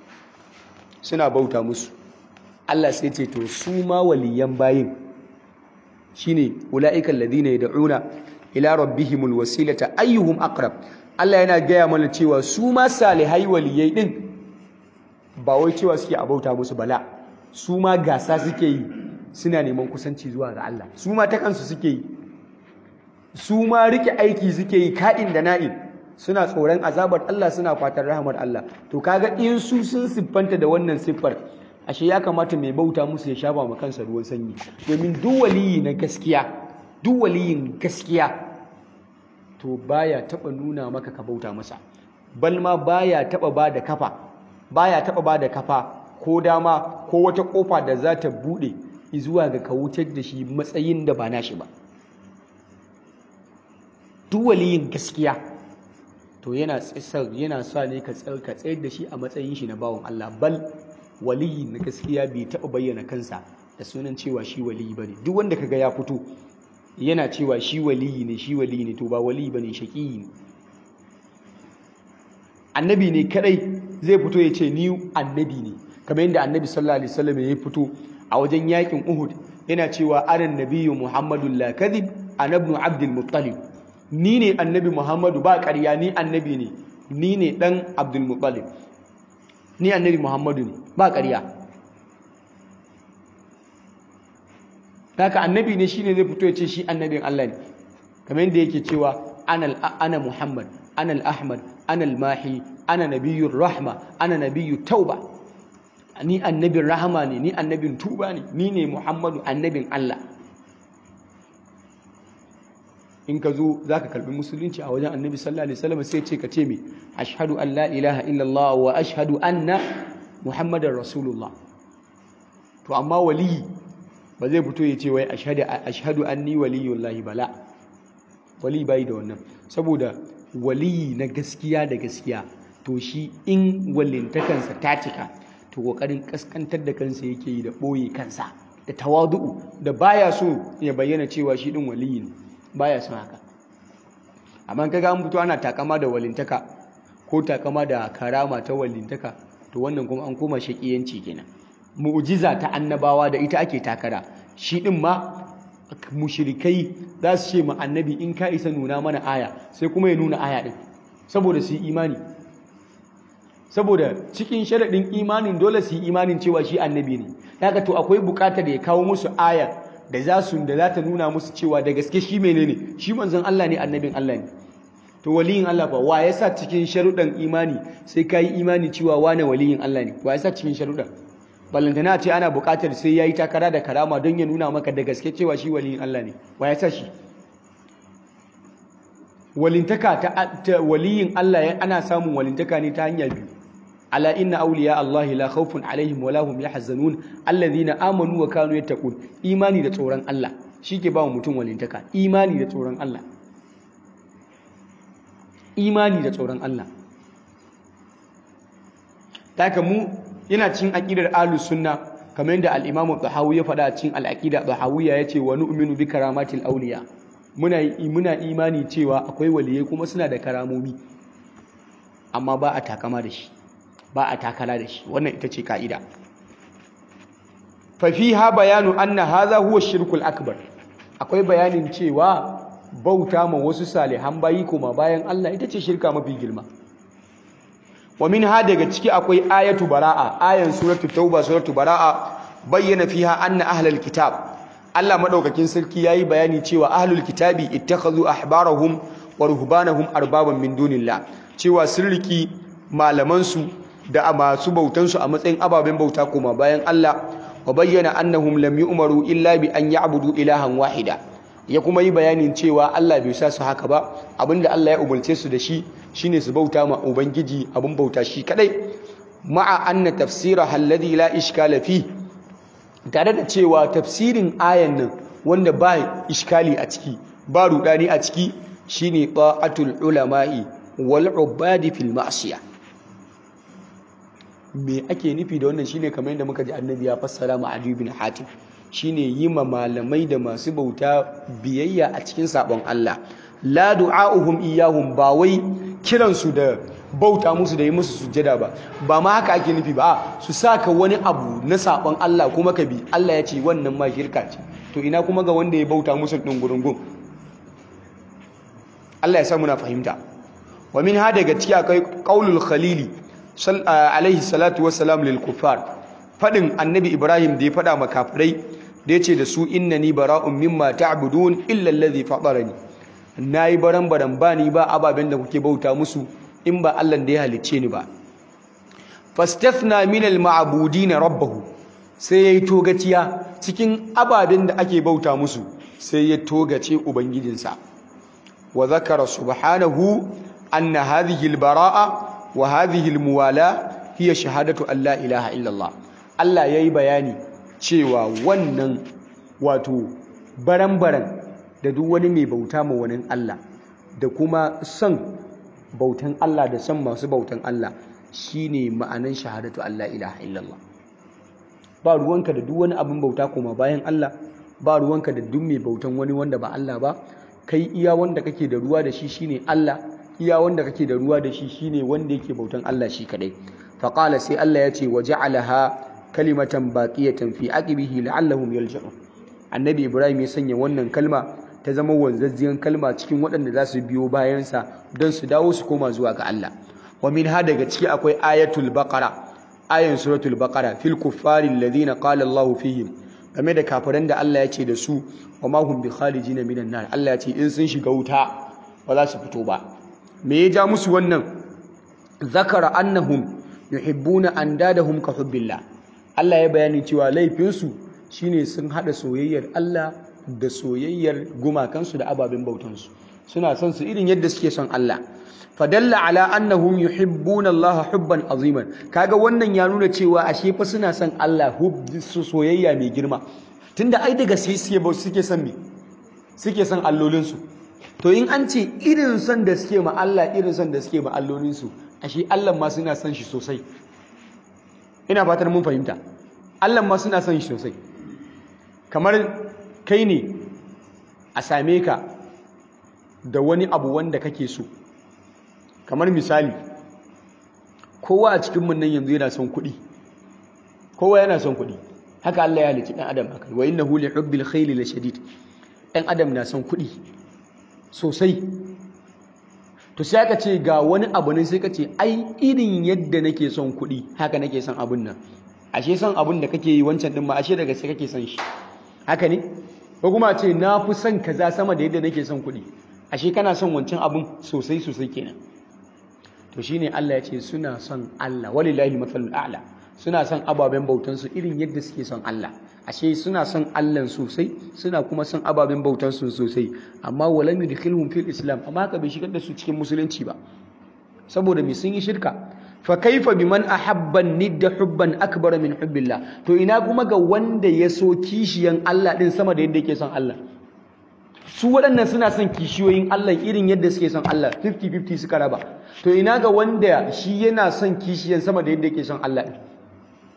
suna bauta musu Allah sai ce to su ma waliyan bayin shine ulaika alladhina yad'una ila rabbihimul wasilata ayyuhum aqrab Allah yana gaya mana cewa su ma salihai waliyai din ba wai cewa suke a bauta musu bala su ma gasa suke yi suna neman kusanci zuwa ga Allah su ma ta kansu suke yi su ma rike aiki suke yi ka'in da na'in suna tsoron azabar Allah suna fatan rahmar Allah to kaga in su sun siffanta da wannan siffar ashe ya kamata mai bauta musu ya shafa ma kansa ruwan sanyi domin duk waliyi na gaskiya duk waliyin gaskiya to baya taba nuna maka ka bauta masa bal ma baya taba bada kafa baya taba bada kafa ko dama ko wata kofa da za ta bude zuwa ga ka wutar da shi matsayin da ba nashi ba duk waliyin gaskiya to yana tsisar yana sa ne ka tsar ka tsayar da shi a matsayin shi na bawon Allah bal waliyi na gaskiya bai taɓa bayyana kansa da sunan cewa shi waliyi bane duk wanda kaga ya fito yana cewa shi waliyi ne shi waliyi ne to ba waliyi bane shaqiyi ne annabi ne kadai zai fito ya ce ni annabi ne kamar yadda annabi sallallahu alaihi wasallam ya fito a wajen yakin Uhud yana cewa aran nabiyyu Muhammadun la kadhib ana ibn Abdul Muttalib ni ne annabi Muhammadu ba ƙarya ni annabi ne ni ne dan Abdul Muttalib ni annabi Muhammadu ne ba ƙarya haka annabi ne shine zai fito ya ce shi annabin Allah ne kamar yadda yake cewa ana ana Muhammad ana al-Ahmad ana al-Mahi ana nabiyyur rahma ana nabiyyut tauba ni annabin rahama ne ni annabin tuba ne ni ne Muhammadu annabin Allah in ka zo za ka karbi musulunci a wajen annabi sallallahu alaihi wasallam sai ce ka ce me ashhadu an la ilaha illallah wa ashhadu anna muhammadar rasulullah to amma waliyi ba zai fito ya ce wai ashhadu ashhadu anni waliyullahi bala wali bai da wannan saboda waliyi na gaskiya da gaskiya to shi in walintakansa ta cika to kokarin kaskantar da kansa yake yi da boye kansa da tawadu'u da baya so ya bayyana cewa shi din waliyi ne baya son haka amma kaga an fito ana takama da walintaka ko takama da karama ta walintaka to wannan kuma an koma shakiyanci kenan mu'jiza ta annabawa da ita ake takara shi din ma mushrikai za su ce ma annabi in ka isa nuna mana aya sai kuma ya nuna aya din saboda su yi imani saboda cikin sharadin imanin dole su yi imanin cewa shi annabi ne haka to akwai bukatar da ya kawo musu aya da za su da za ta nuna musu cewa da gaske shi menene shi manzon Allah ne annabin Allah ne to waliyin Allah fa wa yasa cikin sharuɗan imani sai kai imani cewa wane waliyin Allah ne wa yasa cikin sharuɗan ballantana ce ana buƙatar sai yayi takara da karama don ya nuna maka da gaske cewa shi waliyin Allah ne wa yasa shi walintaka ta waliyin Allah ana samun walintaka ne ta hanya biyu ala inna awliya Allah la khawfun alaihim wa lahum yahzanun alladhina amanu wa kanu yattaqun imani da tsoron Allah shike ba mutum walintaka imani da tsoron Allah imani da tsoron Allah taka mu yana cikin aqidar ahlus sunna kamar yadda al-Imam Tahawi ya faɗa cikin al-aqida Tahawiyya yace wa nu'minu bi karamatil awliya muna muna imani cewa akwai waliyai kuma suna da karamomi amma ba a takama da shi ba a takala da shi wannan ita ce ka'ida fa fiha bayanu anna hadha huwa shirkul akbar akwai bayanin cewa bauta ma wasu salihan bayi kuma bayan Allah ita ce shirka mafi girma wa minha daga ciki akwai ayatu bara'a ayan suratul tauba suratul bara'a bayyana fiha anna ahlul kitab Allah madaukakin sarki yayi bayani cewa ahlul kitabi ittakhadhu ahbarahum wa ruhbanahum arbaban min dunillah cewa sun riki malaman su da masu bautan su a matsayin ababen bauta kuma bayan Allah wa bayyana annahum lam yu'maru illa bi an ya'budu ilahan wahida ya kuma yi bayanin cewa Allah bai sa su haka ba abinda Allah ya umarce su da shi shine su bauta ma ubangiji abin bauta shi kadai ma'a anna tafsira alladhi la ishkala fi tare da cewa tafsirin ayan nan wanda ba iskali a ciki ba rudani a ciki shine ta'atul ulama'i wal ubadi fil ma'siyah me ake nufi da wannan shine kamar yadda muka ji annabi ya fassara ma Ali bin Hatim shine yi ma malamai da masu bauta biyayya a cikin sabon Allah la du'a'uhum iyyahum ba wai kiransu da bauta musu da yi musu sujjada ba ba ma haka ake nufi ba su saka wani abu na sabon Allah kuma ka bi Allah ya ce wannan ma shirka ce to ina kuma ga wanda ya bauta musu din gurungun Allah ya sa muna fahimta wa min ha daga ciki akwai qaulul khalili alaihi salatu wassalam lil kuffar fadin annabi Ibrahim da ya fada makafirai da yace da su innani bara'un mimma ta'budun illa allazi fatarani nayi baran baran bani ba ababen da kuke bauta musu in ba Allah da ya halicce ni ba fastafna min al ma'budin rabbahu sai yayi togaciya cikin ababen da ake bauta musu sai ya togace ubangijinsa wa zakara subhanahu anna hadhihi al bara'a wa hadhihi al muwala hiya shahadatu an la ilaha illa Allah Allah yayi bayani cewa wannan wato baran-baran da duk wani mai bauta ma wani Allah da kuma son bautan Allah da son masu bautan Allah shine ma'anan shahadatu an la ilaha illallah ba ruwanka da duk wani abin bauta kuma bayan Allah ba ruwanka da duk mai bautan wani wanda ba Allah ba kai iya wanda kake da ruwa da shi shine Allah iya wanda kake da ruwa da shi shine wanda yake bautan Allah shi kadai faqala sai Allah ya ce waja'alaha kalimatan baqiyatan fi aqibihi la'allahum yarji'un annabi Ibrahim ya sanya wannan kalma ta zama wanzazziyan kalma cikin waɗanda za su biyo bayan sa don su dawo su koma zuwa ga Allah wa min ha daga ciki akwai ayatul baqara ayan suratul baqara fil kuffari alladhina qala Allahu fihim game da kafiran da Allah ya ce da su wa ma hum bi khalijina minan nar Allah ya ce in sun shiga wuta ba za su fito ba me ya ja musu wannan zakara annahum yuhibbuna andadahum ka hubbillah Allah ya bayani cewa laifinsu shine sun hada soyayyar Allah da soyayyar gumakansu da ababen bautansu suna son su irin yadda suke son Allah fadalla ala annahum yuhibbuna Allah hubban aziman kaga wannan ya nuna cewa ashe fa suna son Allah su soyayya mai girma tunda ai daga sai suke son me suke son allolinsu to in an ce irin son da suke ma Allah irin son da suke ma allolinsu ashe Allah ma suna son shi sosai ina fatar mun fahimta Allah ma suna son shi sosai kamar kai ne a same ka da wani abu wanda kake so kamar misali kowa a cikin mun nan yanzu yana son kuɗi kowa yana son kuɗi haka Allah ya halicci ɗan adam haka wa innahu li hubbil khayli la shadid ɗan adam na son kuɗi sosai to sai aka ce ga wani abu ne sai ka ce ai irin yadda nake son kuɗi haka nake son abun nan ashe son abun da kake yi wancan din ma ashe daga sai kake son shi haka ne ko kuma ce na fi son kaza sama da yadda nake son kuɗi ashe kana son wancan abun sosai sosai kenan to shine Allah ya ce suna son Allah walillahi matsalul a'la suna son ababen bautan su irin yadda suke son Allah ashe suna son Allah sosai suna kuma son ababen bautan su sosai amma walam yudkhilhum fil islam amma haka bai shigar da su cikin musulunci ba saboda me sun yi shirka fa kaifa biman ahabba nidda hubban akbar min hubbillah to ina kuma ga wanda ya so kishiyan Allah din sama da yadda yake son Allah su waɗannan suna son kishiyoyin Allah irin yadda suke son Allah fifty fifty suka raba to ina ga wanda shi yana son kishiyan sama da yadda yake son Allah din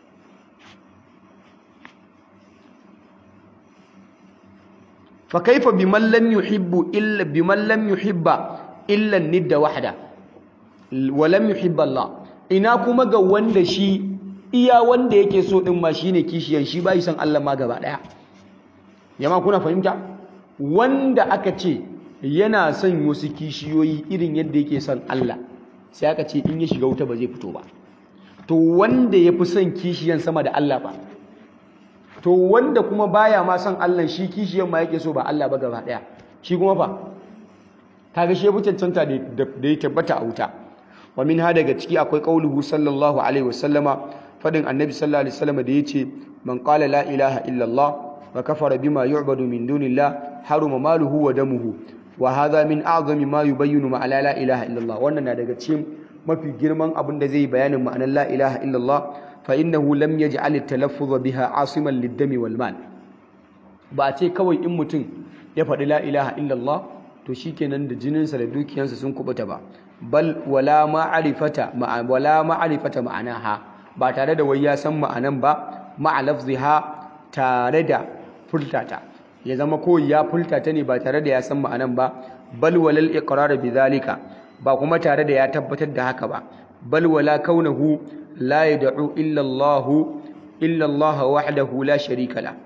fa kaifa biman lam yuhibbu illa biman lam yuhibba illa nidda wahda wa lam yuhibba Allah, ina kuma ga wanda shi iya wanda yake so din ma shine kishiyan, shi bai san Allah ma gaba daya. Yamma kuna fahimta, wanda aka ce yana son wasu kishiyoyi irin yadda yake son Allah, sai aka ce in ya shiga wuta ba zai fito ba. To wanda yafi son kishiyan sama da Allah ba, to wanda kuma baya ma son Allah, shi kishiyan ma yake so ba Allah ba gaba daya, shi kuma fa kaga shi yafi cancanta da ya tabbata a wuta. Wa min ha daga ciki akwai qauluhu sallallahu alaihi wasallama, fadin annabi sallallahu alaihi wasallama da yace man qala la ilaha illa Allah wa kafara bima yu'badu min dunillah haruma maluhu wa damuhu wa hadha min a'zami ma yubayyinu ma la ilaha illa Allah. Wannan na daga cikin mafi girman abin da zai bayanin ma'anar la ilaha illa Allah, fa innahu lam yaj'al at-talaffuz biha asiman lid-dami wal mal. Ba ce kawai in mutum ya faɗi la ilaha illa Allah to shikenan da jininsa da dukiyansa sun kubuta ba, bal wala ma'rifata ma'a wala ma'rifata ma'anaha, ba tare da wai ya san ma'anan ba, ma'a lafziha, tare da furtata, ya zama ko ya furtata ne ba tare da ya san ma'anan ba, bal walal iqrar bidhalika, ba kuma tare da ya tabbatar da haka ba, bal wala kaunahu la yad'u illa Allah illa Allah wahdahu la sharika la,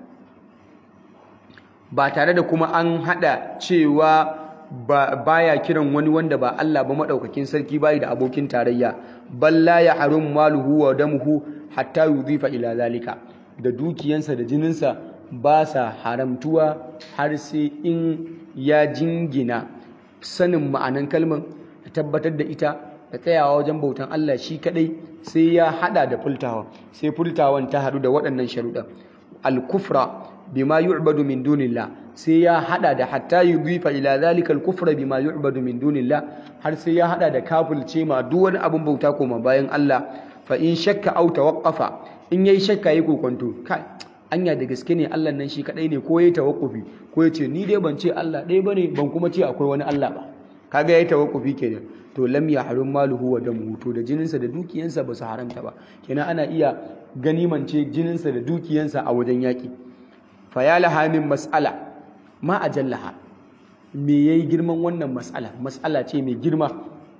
ba tare da kuma an hada cewa baya kiran wani wanda ba Allah ba madaukakin sarki bai da abokin tarayya, bal la yahrum maluhu wa damuhu hatta yudhifa ila zalika, da dukiyansa da jininsa ba sa haramtuwa har sai in ya jingina sanin ma'anan kalmar, da tabbatar da ita, da tsayawa wajen bautan Allah shi kadai, sai ya hada da fultawa, sai fultawan ta hadu da waɗannan sharuɗa. Al-kufra bima yu'badu min dunillah, sai ya hada da hatta yudhifa ila zalika al-kufra bima yu'badu min dunillah, har sai ya hada da kafirce ma duk wani abun bauta koma bayan Allah. Fa in shakka aw tawaqqafa, in yayi shakka yayi kokonto, kai anya da gaske ne Allah nan shi kadai ne, ko yayi tawakkufi, ko yace ni dai ban ce Allah dai bane, ban kuma ce akwai wani Allah ba, kaga yayi tawakkufi kenan, to lam yahrum maluhu wa damuhu, to da jininsa da dukiyansa ba su haramta ba. Kenan ana iya ganimance jininsa da dukiyansa a wajen yaki. Fa ya laha min mas'ala ma ajallaha, me yayi girman wannan mas'ala, mas'ala ce mai girma.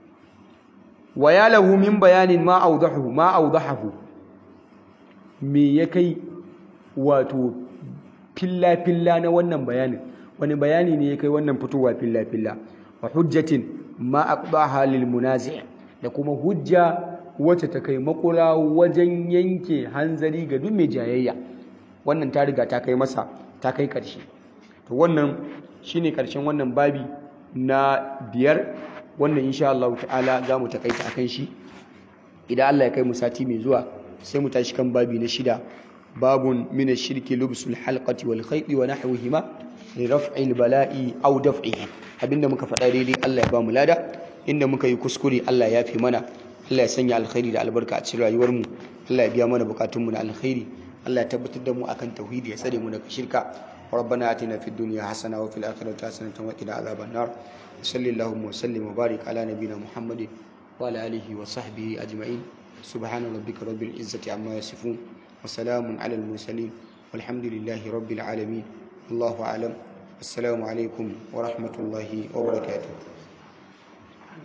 Wa ya lahu min bayanin ma awdahu ma awdahu, me ya kai wato filla filla na wannan bayanin, wani bayani ne ya kai wannan fitowa filla filla. Wa hujjatin ma aqdaha lil munazi', da kuma hujja wacce ta kai makura wajen yanke hanzari ga duk mai jayayya, wannan ta riga ta kai masa, ta kai karshe. To wannan shine karshen wannan babi na biyar, wannan insha Allah ta'ala za mu takaita akan shi. Idan Allah ya kai mu sati mai zuwa sai mu tashi kan babi na shida, babun min ash-shirki lubsul halqati wal khaydi wa nahwihima li raf'i al-bala'i aw daf'ihi. Abinda muka faɗa daidai Allah ya ba mu lada, inda muka yi kuskure Allah ya fi mana. Allah ya sanya alkhairi da albarka a cikin rayuwar mu, Allah ya biya mana bukatun mu na alkhairi, Allah ya tabbatar da mu akan tauhidi, ya tsare mu daga shirka. ربنا آتنا في الدنيا حسنة وفي الآخرة حسنة وقنا عذاب النار. صلى اللهم وسلم وبارك على نبينا محمد وعلى آله وصحبه أجمعين. سبحان ربك رب العزة عما يصفون وسلام على المرسلين والحمد لله رب العالمين. الله أعلم. السلام عليكم ورحمة الله وبركاته.